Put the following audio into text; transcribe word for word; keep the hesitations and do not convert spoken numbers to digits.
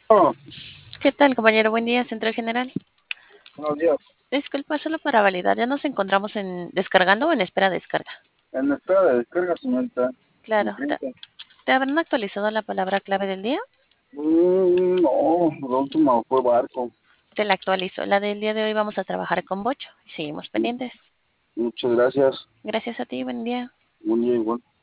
Oh, ¿Qué tal, compañero? Buen día, Central General. buenos días. Disculpa, solo para validar, ¿ya nos encontramos en descargando o en espera de descarga? En espera de descarga, señorita. Mi Claro, ¿te, cliente. te habrán actualizado la palabra clave del día? Mm, no, la última fue barco. Te la actualizo. La del día de hoy vamos a trabajar con Bocho y seguimos pendientes. Muchas gracias. Gracias a ti, buen día. Buen día igual.